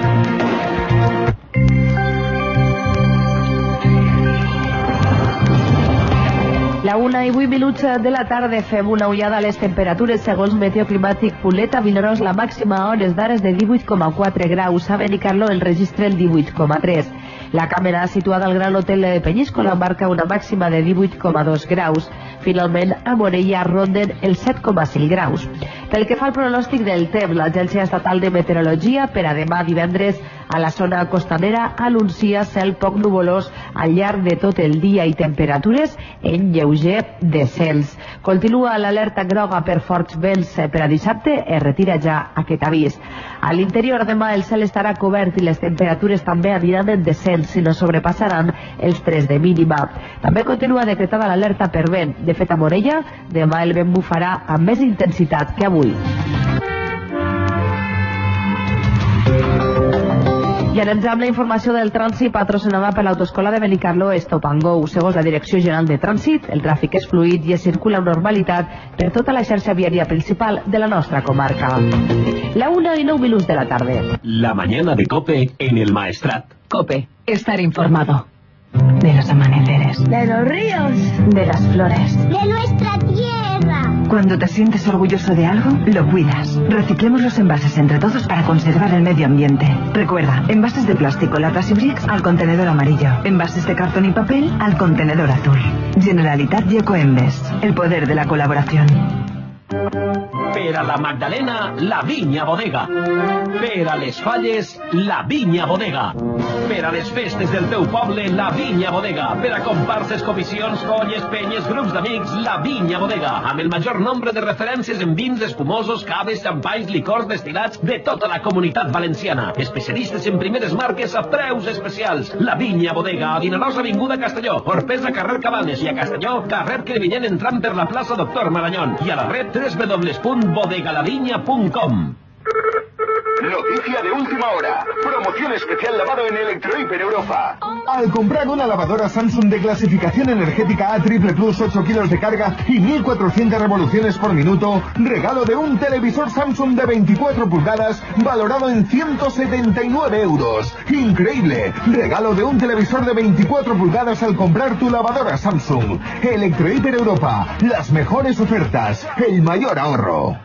La una i vuit minuts de la tarda fem una ullada a les temperatures. Segons Meteoclimàtic Pulet, a Vinaròs la màxima a hores d'ara és de divuit coma quatre graus. A Benicarló el registra el divuit coma tres. La càmera situada al Gran Hotel de Peñíscola marca una màxima de divuit coma dos graus. Finalment, a Morella ronden els set coma cinc graus. Pel que fa al pronòstic del temps, l'Agència Estatal de Meteorologia per a demà divendres a la zona costanera anuncia cel poc nuvolós al llarg de tot el dia i temperatures en lleuger descens. Continua l'alerta groga per forts vents per a dissabte, es retira ja aquest avís. A l'interior demà el cel estarà cobert i les temperatures també aniran en descens i no sobrepassaran els tres de mínima. També continua decretada l'alerta per vent. De fet, a Morella, demà el vent bufarà amb més intensitat que avui. I anem amb la informació del trànsit patrocinada per l'Autoescola de Benicarló Stop and Go. Segons la Direcció General de Trànsit, el tràfic és fluid i es circula amb normalitat per tota la xarxa viària principal de la nostra comarca. La una i nou minuts de la tarda. La mañana de COPE en el Maestrat. COPE, estar informado. De los amaneceres. De los ríos. De las flores. De nuestra tierra. Cuando te sientes orgulloso de algo, lo cuidas. Reciclemos los envases entre todos para conservar el medio ambiente. Recuerda, envases de plástico, latas y bricks al contenedor amarillo. Envases de cartón y papel al contenedor azul. Generalitat i Ecoembes. El poder de la colaboración. Per a la Magdalena, la Vinya Bodega. Per a les Falles, la Vinya Bodega. Per a les festes del teu poble, la Vinya Bodega. Per a comparses, comissions, colles, penyes, grups d'amics, la Vinya Bodega. Amb el major nombre de referències en vins espumosos, caves, xampanys, licors destilats de tota la comunitat valenciana. Especialistes en primeres marques a preus especials. La Vinya Bodega, a Vinaròs, avinguda Castelló. Orpesa, carrer Cabanes. I a Castelló, carrer Crevillent, entrant per la plaça Doctor Marañón. I a la red w w w punt bodegalavinya punt com. Noticia de última hora. Promoción especial lavado en Electrohiper Europa. Al comprar una lavadora Samsung de clasificación energética A Triple Plus, ocho kilos de carga y mil cuatrocientas revoluciones por minuto, regalo de un televisor Samsung de veinticuatro pulgadas valorado en ciento setenta y nueve euros. ¡Increíble! Regalo de un televisor de veinticuatro pulgadas al comprar tu lavadora Samsung. Electrohiper Europa. Las mejores ofertas. El mayor ahorro.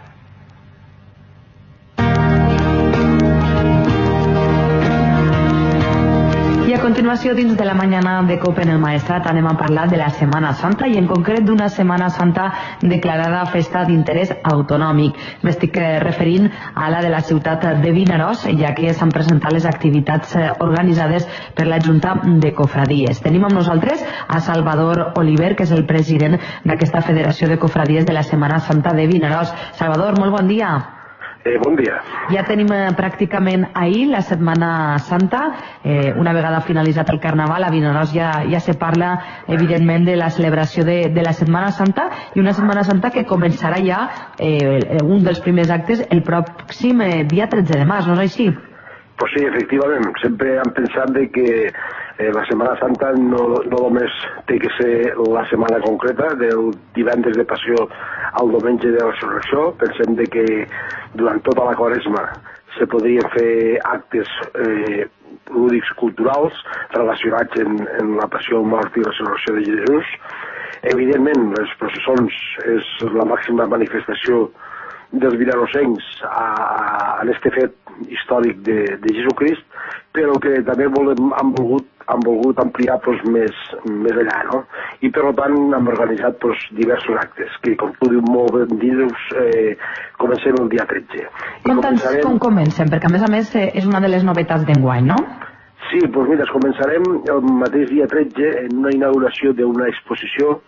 I a continuació, dins de la mañana de COPE en el Maestrat, anem a parlar de la Setmana Santa i en concret d'una Setmana Santa declarada festa d'interès autonòmic. M'estic referint a la de la ciutat de Vinaròs, ja que s'han presentat les activitats organitzades per la Junta de Cofradies. Tenim amb nosaltres a Salvador Oliver, que és el president d'aquesta Federació de Cofradies de la Setmana Santa de Vinaròs. Salvador, molt bon dia. Eh, bon dia. Ja tenim eh, pràcticament ahir la Setmana Santa. Eh, una vegada finalitzat el Carnaval, a Vinaròs ja, ja se parla, evidentment, de la celebració de, de la Setmana Santa, i una Setmana Santa que començarà ja eh, un dels primers actes el pròxim eh, dia tretze de març, no és així? Pues sí, efectivament. Sempre hem pensat de que eh, la Setmana Santa no, no només té que ser la setmana concreta, del divendres de Passió al diumenge de la Resurrecció. Pensem de que durant tota la Quaresma se podrien fer actes eh, lúdics culturals relacionats en, en la Passió, mort i la Resurrecció de Jesús. Evidentment, les processons és la màxima manifestació dels vinarosencs en este fet històric de, de Jesucrist, però que també volem, han, volgut, han volgut ampliar pues, més, més allà, no? I per tant hem organitzat pues, diversos actes, que com tu dius molt ben dius, eh, comencem el dia tretze. Com, començarem... com comencem? Perquè a més a més és una de les novetats d'enguany, no? Sí, doncs mira, començarem el mateix dia tretze en una inauguració d'una exposició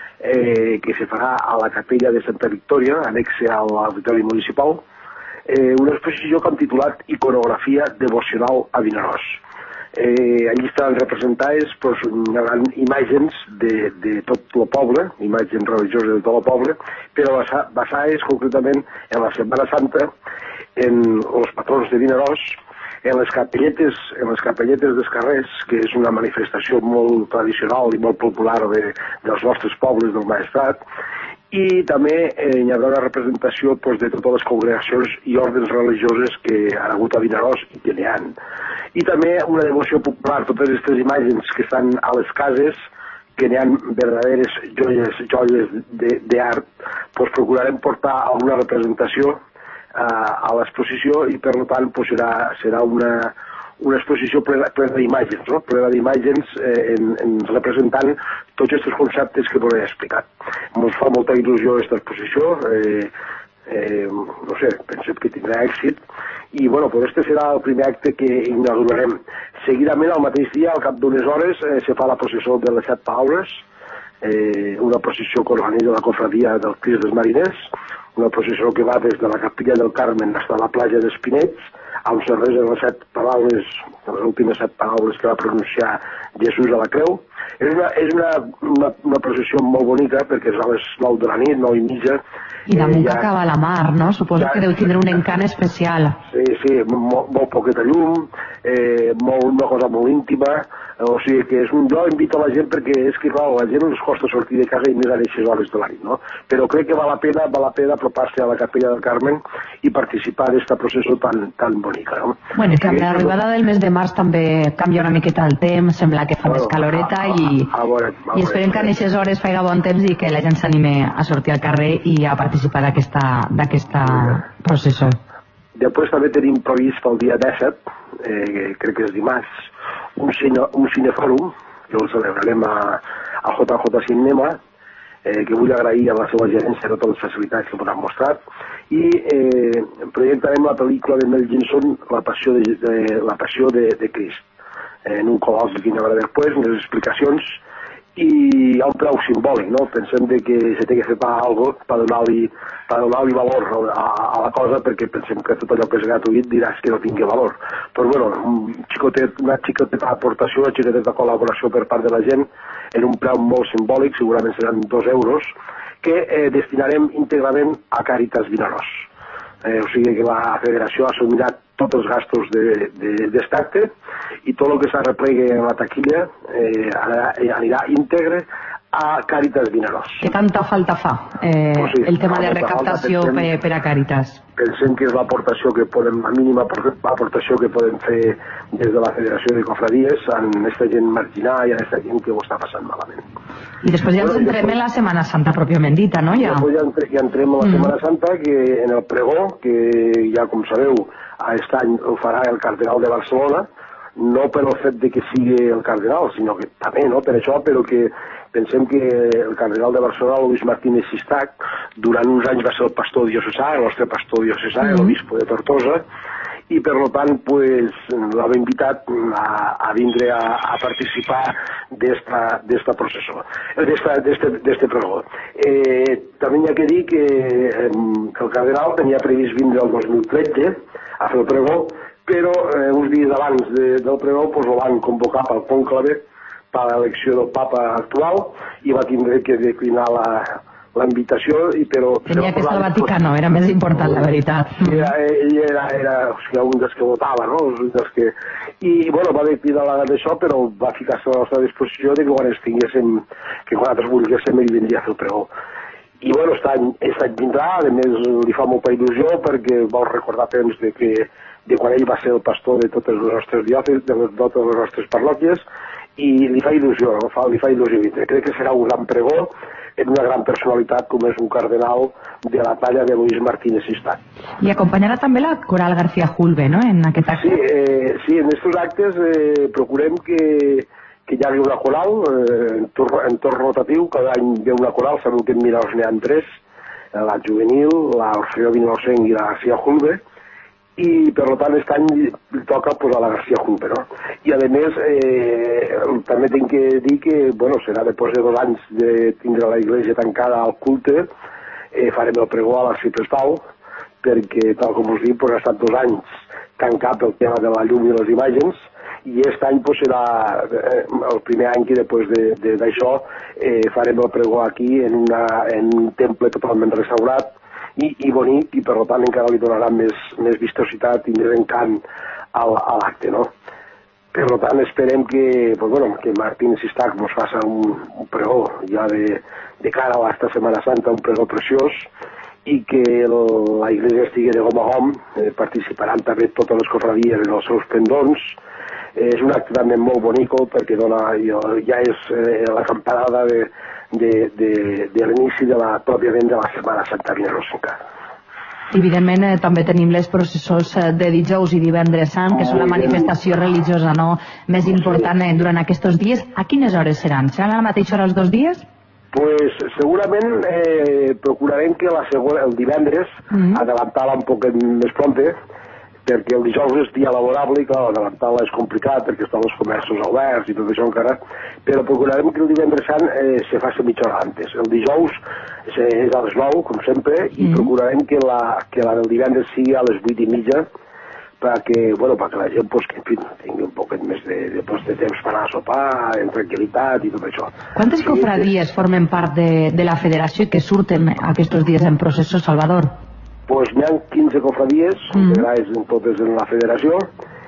Eh, que se farà a la capella de Santa Victòria, anexe a l'auditori municipal, eh, una exposició que hem titulat Iconografia devocional a Vinaròs. Eh, allí estaran representades pues, imatges de, de tot el poble, imatges religioses de tot el poble, però basades concretament en la Setmana Santa, en els patrons de Vinaròs, en les capelletes, en les capelletes dels carrers, que és una manifestació molt tradicional i molt popular de, dels nostres pobles del Maestrat, i també eh, hi haurà una representació pues, de totes les congregacions i ordres religioses que han hagut a Vinaròs i que n'hi ha. I també una devoció popular, totes aquestes imatges que estan a les cases, que n'hi ha verdaderes joies, joies d'art, pues, procurarem portar alguna representació a l'exposició i per tant pues, serà, serà una, una exposició plena, plena d'imatges, no? plena d'imatges eh, en, en representant tots aquests conceptes que us he explicat. Ens fa molta il·lusió aquesta exposició, eh, eh, no sé, pensem que tindrà èxit i bueno, pues este serà el primer acte que inaugurarem. Seguidament, al mateix dia, al cap d'unes hores, eh, se fa la processó de les set paraules, eh, una processó que organitza la cofradia del Crist dels Mariners, una processó que va des de la Capella del Carmen fins a la platja d'Espinets, on se resen les set paraules, les últimes set paraules que va pronunciar Jesús a la creu. És una, és una, una, una processó molt bonica perquè és a les nou de la nit, nou i mitja. I damunt eh, ja, que acaba la mar, no? Suposo ja, que deu tindre un encant especial. Sí, sí, molt, molt poqueta llum, eh, molt, una cosa molt íntima, o sigui que és un, jo invito a la gent perquè és que clar, la gent els costa sortir de casa i més a aquestes hores de la nit, no? Però crec que val la pena, val la pena apropar-se a la Capella del Carmen i participar d'esta processó tan, tan bonica, no? Bueno, que amb l'arribada del mes de març també canvia una miqueta el temps, sembla que fa bueno, més caloreta a, a, i, a veure, a i esperem que en aquestes hores faiga bon temps i que la gent s'anime a sortir al carrer i a participar d'aquesta processó. Després també tenim previst pel dia disset, eh, crec que és dimarts, un, cine, un cinefòrum, que el celebrarem a, a J J Cinema, eh, que vull agrair a la seva gerència totes les facilitats que ens han mostrat, i eh, projectarem la pel·lícula de Mel Gibson, La passió de, de, la passió de, de Crist, eh, en un col·loqui que hi haurà després, unes explicacions, i hi ha un preu simbòlic, no? Pensem de que se té que fer per alguna cosa per donar-li per donar-li valor a, a la cosa, perquè pensem que tot allò que és gratuït diràs que no tingui valor. Però bueno, un xicotet, una xicoteta aportació, una xicoteta col·laboració per part de la gent en un preu molt simbòlic, segurament seran dos euros, que eh, destinarem íntegrament a Càritas Vinaròs. Eh, o sigui que la federació assumirà tots els gastos d'aquest acte i tot el que s'arreplegui en la taquilla eh, anirà íntegre a Càritas Vinaròs. Què tanta falta fa eh, pues sí, el tema de recaptació falta, pensem, per a Càritas? Pensem que és l'aportació que podem, la mínima aportació que podem fer des de la Federació de Cofradies en aquesta gent marginal i en aquesta gent que ho està passant malament. I després ja ens bueno, entrem després, en la Setmana Santa pròpiament dita, no? Ja, ja, entre, ja entrem a la mm. Setmana Santa, que en el pregó, que ja com sabeu, aquest any ho farà el cardenal de Barcelona, no per el fet de que sigui el cardenal, sinó que també, no?, per això, però que pensem que el cardenal de Barcelona, Luis Martínez Sistac, durant uns anys va ser el pastor diocesà, el nostre pastor diocesà, mm. l'obispo de Tortosa, i per tant pues, l'hem invitat a, a vindre a, a participar d'esta processó, d'este pregó. Eh, també hi ha que dir que, eh, que el cardenal tenia previst vindre el dos mil tretze a fer el pregó, però eh, uns dies abans de, del pregó pues, el van convocar pel conclave per a l'elecció del papa actual i va tindre que declinar la, la invitació. I però, Tenia que estar al Vaticano, era més important, la veritat. Era, ell era, era o sigui, un dels que votava, no? Un dels que... I, bueno, va declinar d'això, però va ficar-se a la nostra disposició de que quan estiguéssim, que quan nosaltres volguéssim ell vindria a fer el pregó. I, bueno, aquest any, aquest any vindrà, a més li fa molta il·lusió perquè vol recordar temps de que de quan ell va ser el pastor de totes les nostres diòcesis, de totes les nostres parròquies, i li fa il·lusió, no? Fa, li fa il·lusió. Crec que serà un gran pregó en una gran personalitat com és un cardenal de la talla de Luis Martínez Sistach. I acompanyarà també la Coral García Julve, no?, en aquest acte? Sí, eh, sí, en aquests actes eh, procurem que, que hi hagi una coral eh, en, torn, en torn rotatiu, cada any hi ha una coral, sabeu que en Miraos n'hi ha tres, la juvenil, la Orfeo Vinosenc i la García Julve, i per tant aquest any li toca pues, a la García Julve, no? I a més eh, també tinc que dir que bueno, serà després de dos anys de tindre la iglesia tancada al culte, eh, farem el pregó a l'Arxiprestau Pau, perquè tal com us dic pues, ha estat dos anys tancat el tema de la llum i les imatges, i aquest any pues, serà eh, el primer any que després d'això de, eh, farem el pregó aquí en, una, en un temple totalment restaurat i, i bonic, i per tant encara li donarà més, més vistositat i més encant al, a l'acte, no? Per tant esperem que, pues, bueno, que Martín Sistach ens faci un, un pregó ja de, de cara a aquesta Setmana Santa, un pregó preciós, i que el, la iglesia estigui de gom a gom, eh, participaran també totes les cofradies en els seus pendons. Eh, és un acte també molt bonic perquè dona, ja és eh, la campanada de, de, de, de l'inici de la, pròpiament de la Setmana Santa Vinerosenca. Evidentment eh, també tenim les processors de dijous i divendres sant, que són la manifestació religiosa no més important eh, durant aquests dies. A quines hores seran? Seran a la mateixa hora els dos dies? Pues segurament eh, procurarem que la segona, el divendres mm-hmm. adelantar-la un poc més pronte, perquè el dijous és dia laborable i clar, adelantar-la és complicat perquè estan els comerços oberts i tot això encara, però procurarem que el divendres sant eh, se faci mitja hora antes. El dijous és a les nou, com sempre, i mm-hmm. procurarem que la, que la del divendres sigui a les vuit i mitja, perquè, bueno, perquè la gent pues, que, en fi, tingui un poc més de, de, pues, de temps per anar a sopar, en tranquil·litat i tot això. Quantes sí, cofradies que... formen part de, de la federació i que surten aquests dies en processó, Salvador? Pues n'hi ha quinze cofradies, mm. integrades en totes en la federació,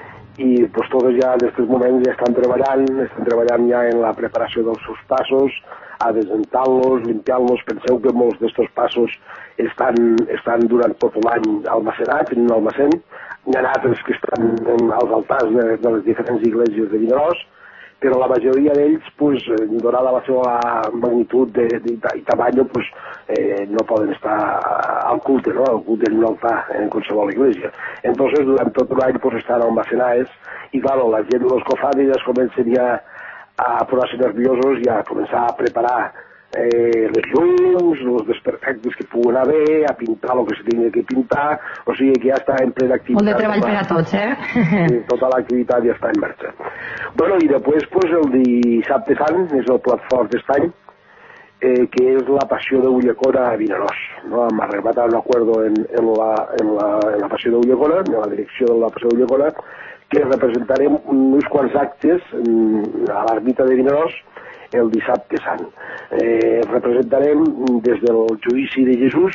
i pues, totes ja en aquests moments ja estan treballant, estan treballant ja en la preparació dels seus passos, adesentant-los, limpiant-los. Penseu que molts d'aquests passos estan, estan durant tot l'any almacenats en un almacén. N'hi ha altres que estan als altars de, de les diferents igleses de Vinaròs, però la majoria d'ells, pues, donada la seva magnitud de, de, de, i tamany, pues, eh, no poden estar al culte, no? Al culte en un altar, en qualsevol iglesia. Entonces, durant tot l'any pues, estan almacenades, i claro, la gent, els cofrades ja comencen ja a posar-se nerviosos i a començar a preparar eh, les llums, els desperfectes que puguen haver, a pintar el que se tingui que pintar, o sigui que ja està en plena activitat. Molt de treball per a tots, eh? Sí, tota l'activitat ja està en marxa. Bueno, i després pues, el dissabte sant és el plat fort d'est any, eh, que és la passió de Ulldecona a Vinaròs. No? Hem arribat a un acord en, en, la, en, la, en la passió de Ulldecona, en la direcció de la passió de Ulldecona, que representarem uns quants actes a l'ermita de Vinaròs el dissabte sant. Eh, representarem des del judici de Jesús,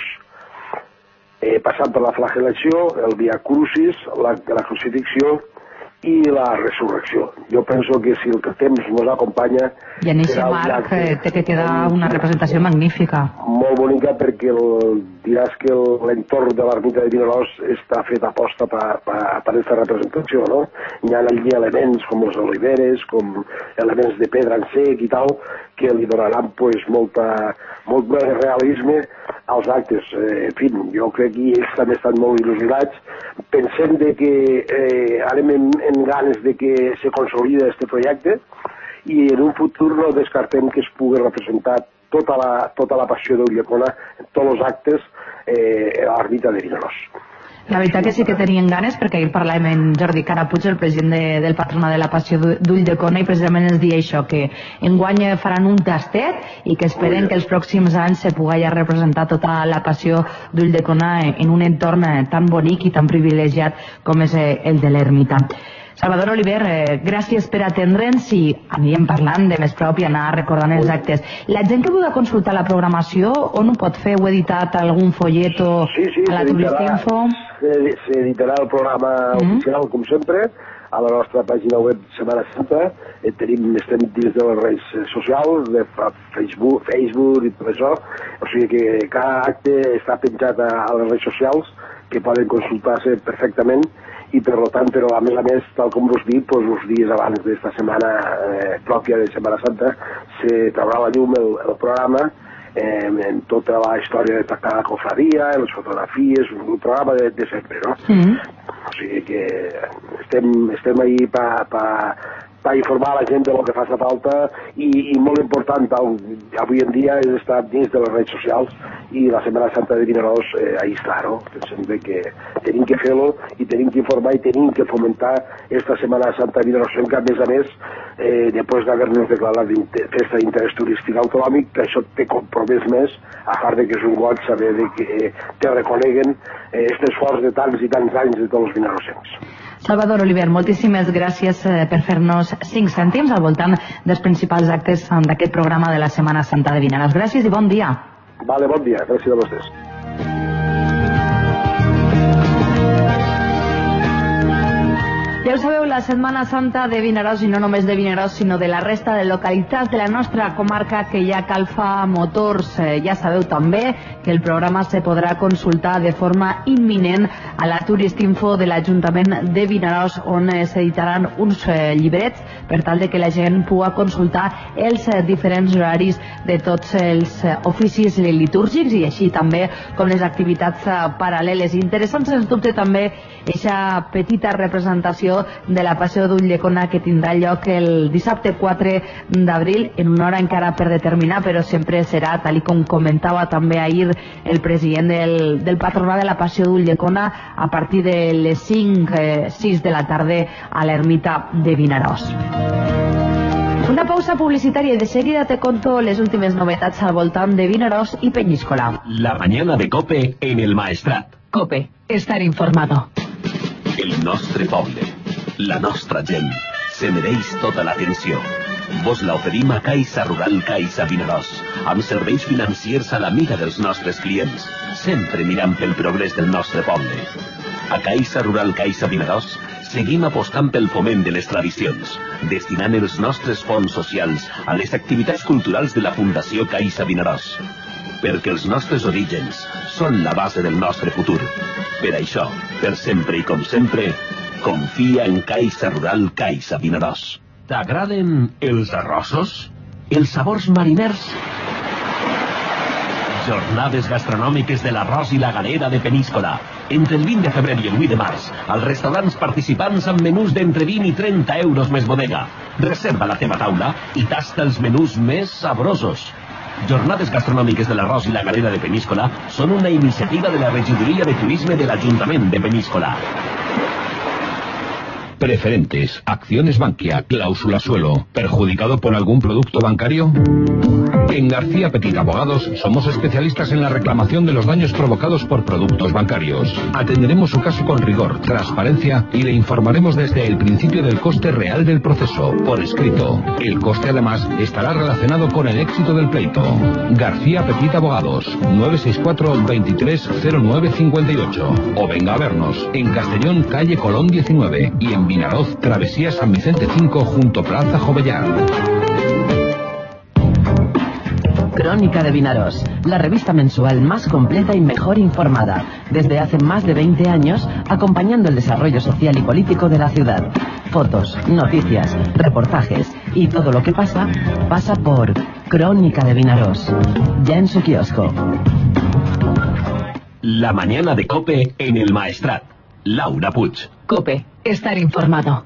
eh, passant per la flagel·lació, el Via Crucis, la, la crucifixió i la resurrecció. Jo penso que si el temps ens acompanya... I en aquest marc té que quedar una representació magnífica. Molt bonica perquè el, diràs que l'entorn de l'ermita de Vinaròs està fet a posta per aquesta representació, no? Hi ha allí elements com les oliveres, com elements de pedra en sec i tal, que li donaran pues, molta, molt més realisme als actes. Eh, en fi, jo crec que ells també estan molt il·lusionats. Pensem de que eh, anem en, en ganes de que se consolida aquest projecte i en un futur no descartem que es pugui representar tota la, tota la passió d'Ulldecona en tots els actes eh, a l'ermita de Vinaròs. La veritat que sí que tenien ganes, perquè ahir parlàvem amb Jordi Carapuig, el president de, del patronat de la Passió d'Ulldecona, i precisament ens deia això, que enguany faran un tastet i que esperen que els pròxims anys se pugui ja representar tota la Passió d'Ulldecona en un entorn tan bonic i tan privilegiat com és el de l'ermita. Salvador Oliver, eh, gràcies per atendre'ns i anirem parlant de més prop i anar recordant els actes. La gent que vulgui consultar la programació, on ho pot fer? Heu editat algun folleto sí, sí, a la Turistinfo? S'editarà el programa mm-hmm. oficial, com sempre, a la nostra pàgina web Setmana Santa. Eh, tenim, estem dins de les redes socials, de Facebook, Facebook i tot això. O sigui que cada acte està penjat a, a les redes socials, que poden consultar-se perfectament, i per tant, però a més a més, tal com us dic, doncs, uns dies abans d'esta setmana eh, pròpia de Setmana Santa se traurà a la llum el, el programa eh, en tota la història de cada cofradia, en les fotografies, un programa de, de sempre, no? Mm. O sigui que estem, estem ahí pa, pa, pa informar la gent de lo que fa sa falta i, i molt important avui en dia és estar dins de les redes socials i la Setmana Santa de Vinaròs eh, ahí està, no? Pensem que tenim que fer-lo i tenim que informar i tenim que fomentar esta Setmana Santa de Vinaròs, que a més a més eh, després d'haver-nos declarat festa d'interès turístic autonòmic, que això té compromès més, a part de que és un goig saber de que eh, te reconeguen aquest eh, esforç de tants i tants anys de tots els vinarosens. Salvador Oliver, moltíssimes gràcies per fer-nos cinc cèntims al voltant dels principals actes d'aquest programa de la Setmana Santa de Vinaròs. Gràcies i bon dia. Vale, bon dia. Gràcies a vostès. Ja ho sabeu, la Setmana Santa de Vinaròs, i no només de Vinaròs, sinó de la resta de localitats de la nostra comarca que hi ha Calfa Motors. Eh, ja sabeu també que el programa se podrà consultar de forma imminent a la Turistinfo de l'Ajuntament de Vinaròs, on eh, s'editaran uns eh, llibrets per tal de que la gent pugui consultar els eh, diferents horaris de tots els eh, oficis litúrgics i així també com les activitats eh, paral·leles. Interessant, sens dubte, també aquesta petita representació de la Passió d'Ulldecona que tindrà lloc el dissabte quatre d'abril en una hora encara per determinar, però sempre serà, tal com comentava també ahir el president del, del patronat de la Passió d'Ulldecona, a partir de les cinc, sis de la tarda a l'ermita de Vinaròs. Una pausa publicitària i de seguida te conto les últimes novetats al voltant de Vinaròs i Peñíscola. La mañana de COPE en el Maestrat. COPE, estar informado. El nostre poble, la nostra gent, se mereix tota l'atenció. Vos la oferim a Caixa Rural Caixa Vinaròs, amb serveis financiers a la mida dels nostres clients, sempre mirant pel progrés del nostre poble. A Caixa Rural Caixa Vinaròs seguim apostant pel foment de les tradicions, destinant els nostres fons socials a les activitats culturals de la Fundació Caixa Vinaròs. Perquè els nostres orígens són la base del nostre futur. Per això, per sempre i com sempre, confia en Caixa Rural Caixa Vinaròs. T'agraden els arrossos? Els sabors mariners? Jornades gastronòmiques de l'arròs i la galera de Peníscola. Entre el vint de febrer i el vuit de març, als restaurants participants amb menús d'entre vint i trenta euros més bodega. Reserva la teva taula i tasta els menús més sabrosos. Jornades gastronòmiques de l'arròs i la galera de Peníscola són una iniciativa de la Regidoria de Turisme de l'Ajuntament de Peníscola. Preferentes, acciones Bankia, cláusula suelo, ¿perjudicado por algún producto bancario? En García Petit Abogados somos especialistas en la reclamación de los daños provocados por productos bancarios. Atenderemos su caso con rigor, transparencia y le informaremos desde el principio del coste real del proceso, por escrito. El coste además estará relacionado con el éxito del pleito. García Petit Abogados, nueve seis cuatro, veintitrés cero nueve cincuenta y ocho. O venga a vernos en Castellón, calle Colón diecinueve y en Vinaròs, Travesía San Vicente cinco junto Plaza Jovellar. Crónica de Vinaròs, la revista mensual más completa y mejor informada, desde hace más de veinte años, acompañando el desarrollo social y político de la ciudad. Fotos, noticias, reportajes y todo lo que pasa, pasa por Crónica de Vinaròs, ya en su kiosco. La mañana de COPE en el Maestrat. Laura Puig. COPE, estar informado.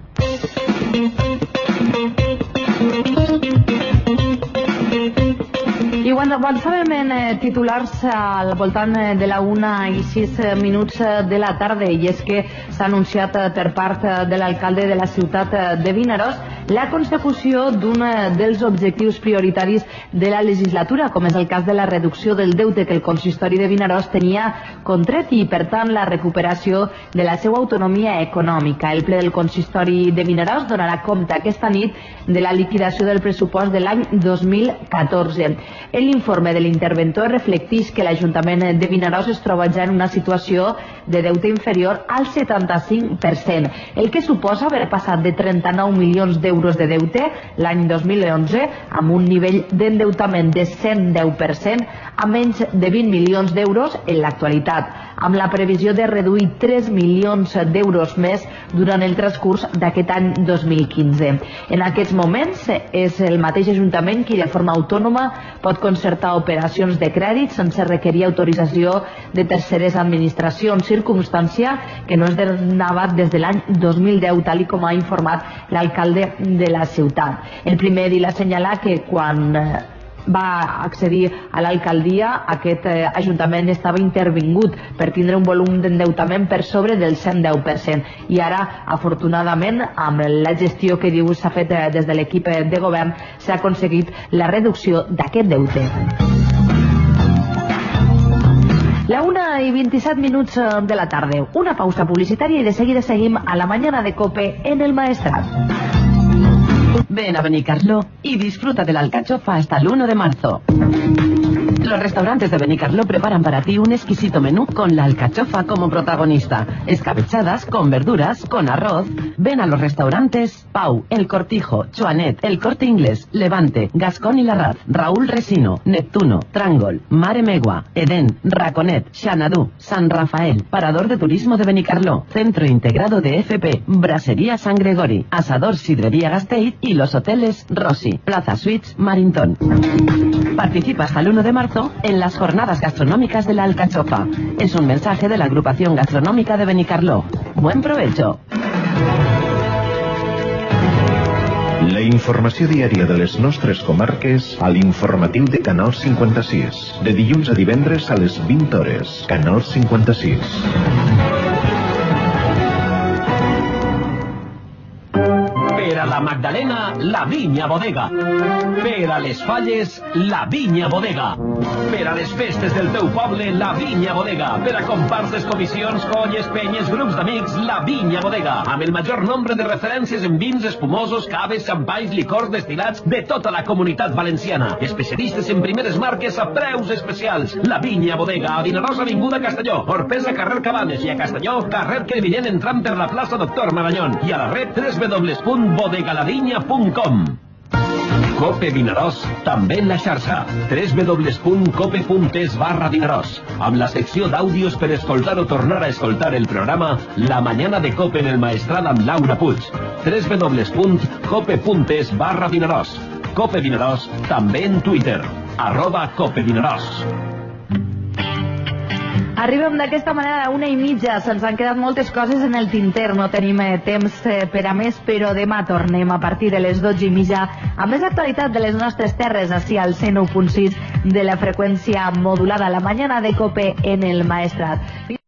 I quan avançàvem en eh, titulars al voltant eh, de la una i sis eh, minuts eh, de la tarda, i és que s'ha anunciat eh, per part eh, de l'alcalde de la ciutat eh, de Vinaròs la consecució d'un eh, dels objectius prioritaris de la legislatura, com és el cas de la reducció del deute que el consistori de Vinaròs tenia contret i, per tant, la recuperació de la seva autonomia econòmica. El ple del consistori de Vinaròs donarà compte aquesta nit de la liquidació del pressupost de l'any dos mil catorze. En l'informe de l'interventor reflecteix que l'Ajuntament de Vinaròs es troba ja en una situació de deute inferior al setanta quaranta-cinc per cent, el que suposa haver passat de trenta-nou milions d'euros de deute l'any dos mil onze amb un nivell d'endeutament de cent deu per cent a menys de vint milions d'euros en l'actualitat, amb la previsió de reduir tres milions d'euros més durant el transcurs d'aquest any dos mil quinze. En aquests moments és el mateix Ajuntament qui de forma autònoma pot concertar operacions de crèdit sense requerir autorització de terceres administracions, circumstància que no es donava des de l'any dos mil deu, tal com ha informat l'alcalde de la ciutat. El primer edil assenyalar que quan va accedir a l'alcaldia, aquest eh, ajuntament estava intervingut per tindre un volum d'endeutament per sobre del cent deu per cent i ara, afortunadament, amb la gestió que diu s'ha fet eh, des de l'equip de govern, s'ha aconseguit la reducció d'aquest deute. La una i vint-i-set minuts de la tarda, una pausa publicitària i de seguida seguim a la mañana de COPE en el Maestrat. Ven a Benicarló y disfruta de la alcachofa hasta el uno de marzo. Los restaurantes de Benicarló preparan para ti un exquisito menú con la alcachofa como protagonista. Escabechadas, con verduras, con arroz. Ven a los restaurantes Pau, El Cortijo, Chuanet, El Corte Inglés, Levante, Gascón y Larraz, Raúl Resino, Neptuno, Trangol, Mare Megua, Edén, Raconet, Xanadú, San Rafael, Parador de Turismo de Benicarló, Centro Integrado de F P, Brasería San Gregori, Asador Sidrería Gasteiz y los hoteles Rossi, Plaza Suites, Marintón. Participa hasta el uno de marzo en las jornadas gastronómicas de la alcachofa. Es un mensaje de la agrupación gastronómica de Benicarló. Buen provecho. La informació diària de les nostres comarques a l'informatiu de Canal cinquanta-sis. De dilluns a divendres a les vint hores. Canal cinquanta-sis. Per a la Magdalena, la Vinya Bodega. Per a les Falles, la Vinya Bodega. Per a les festes del teu poble, la Vinya Bodega. Per a comparses, comissions, colles, penyes, grups d'amics, la Vinya Bodega. Amb el major nombre de referències en vins espumosos, caves, xampais, licors destilats de tota la comunitat valenciana. Especialistes en primeres marques a preus especials. La Vinya Bodega, a Vinaròs, avinguda Castelló. Orpesa, carrer Cabanes, i a Castelló, carrer Crevillent, entrant per la plaça Doctor Maranyón. I a la red w w w punt bodegalavinya punt com. Cope Vinaròs, també en la xarxa. w w w punt cope punt es barra Vinaròs. Amb la secció d'àudios per escoltar o tornar a escoltar el programa La Mañana de Cope en el Maestrat amb Laura Puig. w w w punt cope punt es barra Vinaròs. Cope Vinaròs, també en Twitter. Arroba Cope Vinaròs. Arribem d'aquesta manera a una i mitja. Se'ns han quedat moltes coses en el tinter. No tenim eh, temps eh, per a més, però demà tornem a partir de les dotze i mitja amb més actualitat de les nostres terres, així al cent u punt sis de la freqüència modulada, la mañana de Cope en el Maestrat.